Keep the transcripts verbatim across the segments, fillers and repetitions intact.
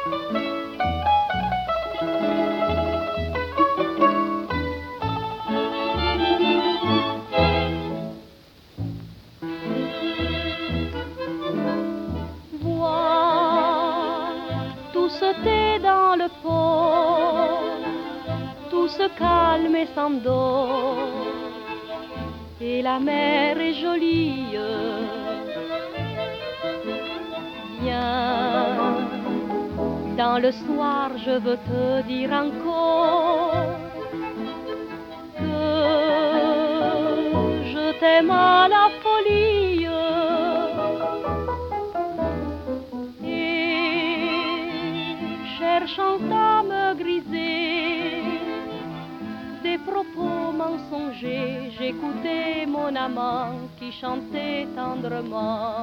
Thé dans le pot, tout se calme et s'endort, et la mer est jolie. Viens, dans le soir, je veux te dire encore que je t'aime à la folie. Cherchant à me griser des propos mensongers, j'écoutais mon amant qui chantait tendrement.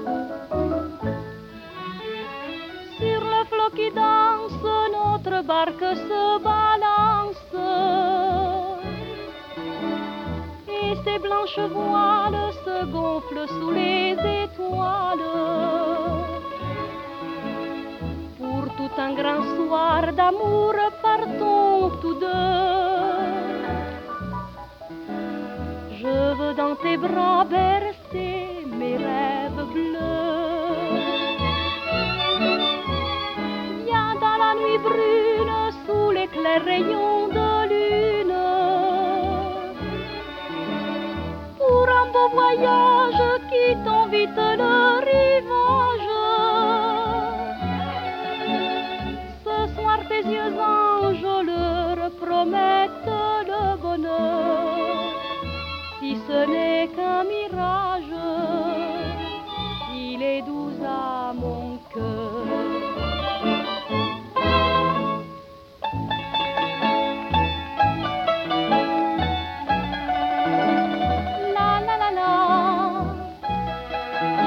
Sur le flot qui danse, notre barque se balance, et ses blanches voiles se gonflent sous les étoiles. Tout un grand soir d'amour, partons tous deux. Je veux dans tes bras bercer mes rêves bleus. Viens dans la nuit brune, sous les clairs rayons de lune, pour un beau voyage, quittons vite le rivage. Tes yeux anges leur promettent le bonheur. Si ce n'est qu'un mirage, il est doux à mon cœur. La la la la.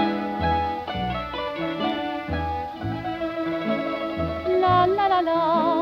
La la la la.